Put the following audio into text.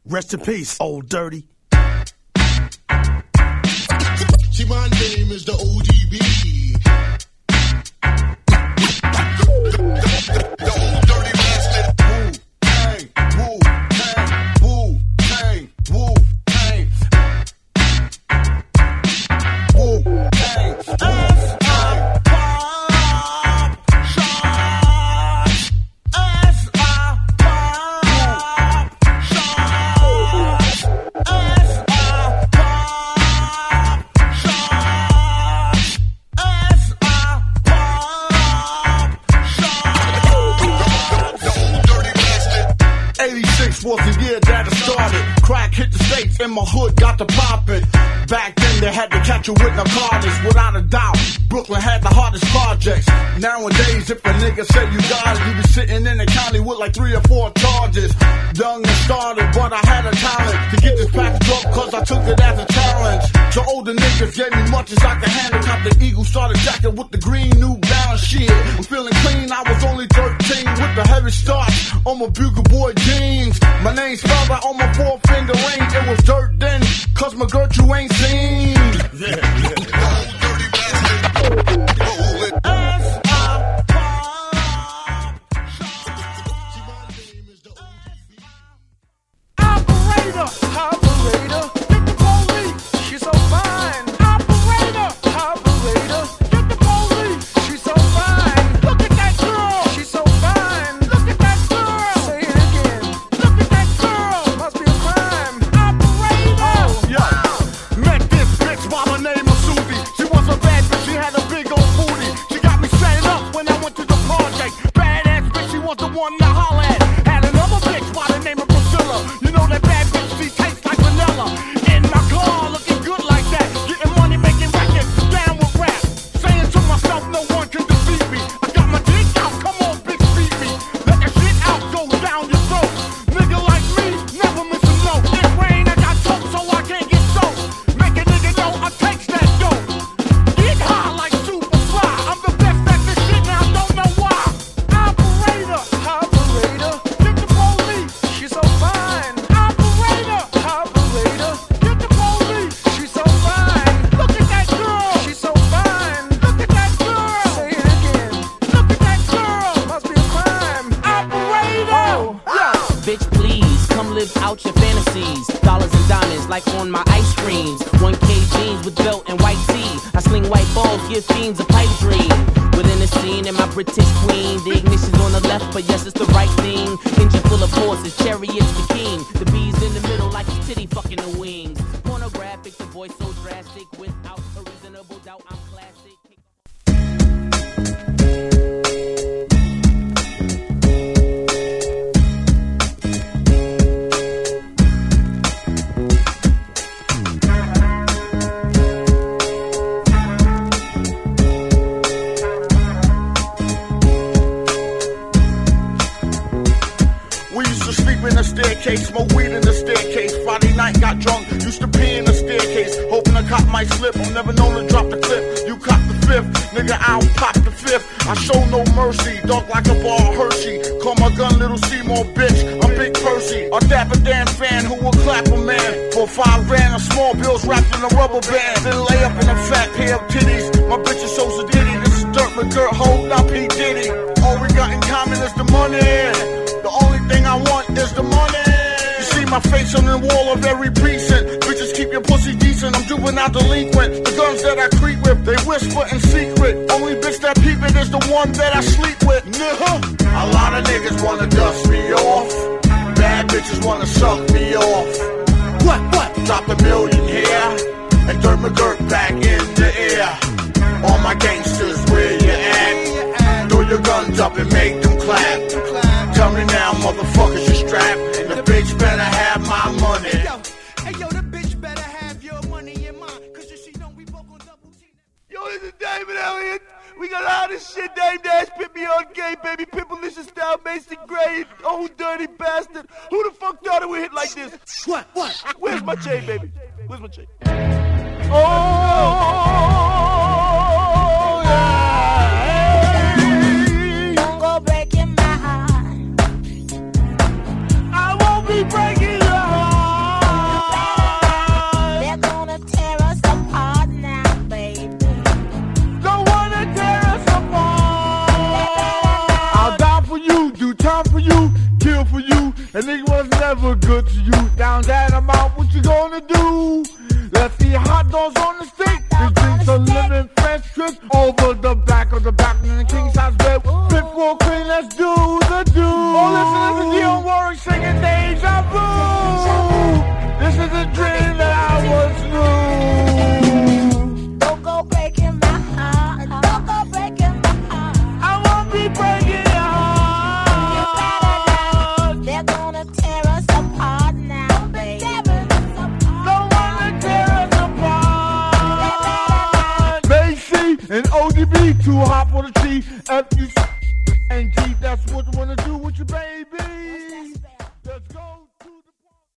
Rest in peace, Old Dirty. See, my name is the ODB. The Old Dirty Bastard. Wu Tang, Wu Tang, Wu Tang, Wu Tang, Wu Tang. Was the year that it started. Crack hit the States and my hood got to poppin'. Back then they had to catch you with narcotics. Without a doubt, Brooklyn had the hardest projects. Nowadays, if a nigga say you got it, you be sitting in the county with like 3 or 4 charges. Young and started, but I had a talent to get this package up, cause I took it as a challenge. So older niggas gave me much as I could handle. Cop the Eagle starter jacket with the green New Balance shit. I'm feeling clean, I was only 13 with the heavy starch on my Bugle Boy jeans. My name spelled out on my 4-finger ring. It was dirt then, cause my girl you ain't seen. Operator, operator, get the police, she's so fine. Operator, operator, get the police, she's so fine. Look at that girl, she's so fine. Look at that girl, say it again. Look at that girl, must be a crime. Operator, Yo, met this bitch by the name of Susie. She was a bad bitch, she had a big old booty. She got me set up when I went to the project. Badass bitch, she was the one to holler at. Had another bitch by the name of Priscilla. You know that bad bitch, she tastes like vanilla. In my car, looking good like that. Getting money, making records, down with rap. Saying to myself, no one can defeat me. I got my dick out, come on, bitch, beat me. Let that shit out, go down your throat. Nigga like me, never miss a note. It rain, I got dope, so I can't get soaked. Make a nigga know I takes that dope. Get high like Superfly. I'm the best at this shit, now I don't know why. operator, operator, get the police, she's so fine. Operator, operator, get the police, she's so fine. Look at that girl, she's so fine. Look at that girl, say it again. Look at that girl, must be a crime. Operator, Bitch, please, come live out your fantasies. Dollars and diamonds like on my ice creams. 1K jeans with belt and white tee. I sling white balls, give fiends a pipe dream. Within the scene and my British queen. The ignition's on the left, but yes, it's the right thing. Engine full of horses, chariots the king. The bees in the middle like a titty fucking the wings. Pornographic, the voice so drastic. Without a reasonable doubt, I'm classic. We used to sleep in the staircase, smoke weed in the staircase. Friday night got drunk, used to pee in the staircase. Hoping a cop might slip, I'm never known to drop the clip. You cop the 5th, nigga, I'll pop the 5th. I show no mercy, dark like a bar Hershey. Call my gun Little Seymour, bitch, I'm Big Percy. A dapper Dan fan who will clap a man. For 5 grand, a small bills wrapped in a rubber band. Then lay up in a fat pair of titties. My bitch is so sedity, this is dirt McGirt, hold up P. Diddy. All we got in common is the money. The only thing I want is the money. You see my face on the wall of every precinct. Bitches keep your pussy decent, I'm juvenile delinquent. The guns that I creep with, they whisper in secret. Only bitch that peep it is the one that I sleep with. A lot of niggas wanna dust me off. Bad bitches wanna suck me off. What? Drop $1 million here and Dirt McGirt back in the air. All my gangsters, where you at? Throw your guns up and make them clap. Tell me now, motherfuckers, you strapped. And the bitch better have my money. Hey yo, the bitch better have your money in mind. Cause you see, no, we both on double T. Yo, this is David Elliott. We got all this shit named Ass Pit Me on Gay, baby. Pimpalicious style, Mason Gray, old dirty bastard. Who the fuck thought it would hit like this? What? Where's my chain, baby? Where's my chain? Oh, yeah. Don't go breaking my heart. I won't be breaking your heart. good to you. Down that amount, what you gonna do? Let's eat hot dogs on the stick. This drinks a lemon French twist over the back of the back in the king size bed. Fit for queen, let's do the do. Oh, listen to Dion Warwick singing Deja Vu. This is a dream that I once knew. Don't go breaking my heart. Don't go breaking my heart. I won't be breaking your heart. They're gonna tear us apart now, baby. Don't wanna tear us apart. Macy and ODB, too hot for the T. F-U-C-N-G.